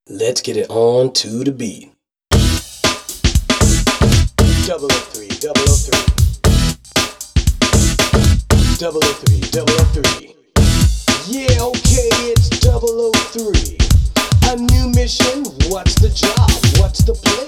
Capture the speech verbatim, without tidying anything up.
Let's get it on to the beat. Double oh three, double oh three. Double oh three, double oh three. Yeah, okay, it's double oh three. A new mission, what's the job? What's the plan?